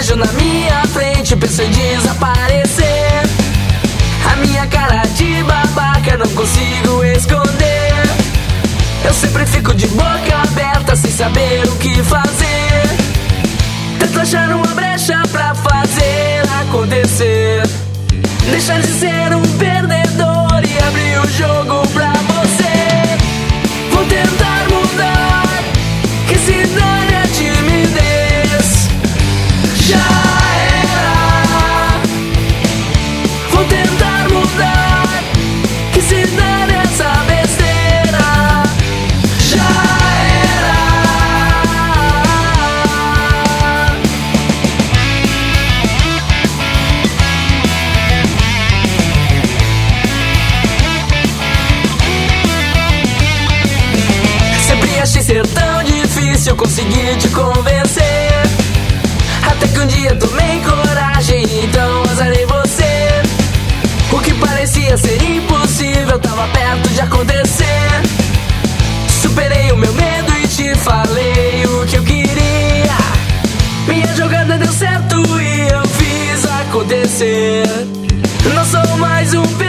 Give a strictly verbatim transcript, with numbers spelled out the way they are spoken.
vejo na minha frente, penso em desaparecer. A minha cara de babaca não consigo esconder. Eu sempre fico de boca aberta, sem saber o que fazer. Tento achar uma brecha pra fazer acontecer. Deixar de ser um perdedor e abrir o jogo pra você. Vou tentar mudar, que se dane a timidez. Já era. Vou tentar mudar, que se dane essa besteira. Já era. Sempre achei ser tão difícil conseguir te convencer. Até que um dia tomei coragem e então azarei você. O que parecia ser impossível tava perto de acontecer. Superei o meu medo e te falei o que eu queria. Minha jogada deu certo e eu fiz acontecer. Não sou mais um